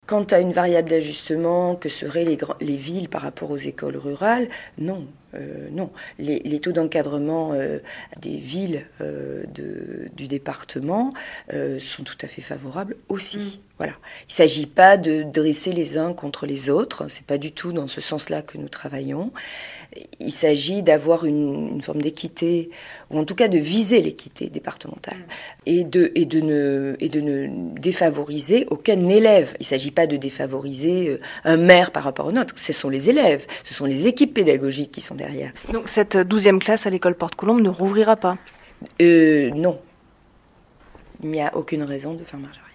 Quant à une variable d'ajustement que seraient les villes par rapport aux écoles rurales, non. Non. Les taux d'encadrement des villes du département sont tout à fait favorables aussi. Voilà. Il ne s'agit pas de dresser les uns contre les autres, c'est pas du tout dans ce sens-là que nous travaillons. Il s'agit d'avoir une forme d'équité, ou en tout cas de viser l'équité départementale, et de ne défavoriser aucun élève. Il ne s'agit pas de défavoriser un maire par rapport à un autre, ce sont les élèves, ce sont les équipes pédagogiques qui sont derrière. Donc cette 12e classe à l'école Porte-Colombe ne rouvrira pas ? Non. Il n'y a aucune raison de faire marche arrière.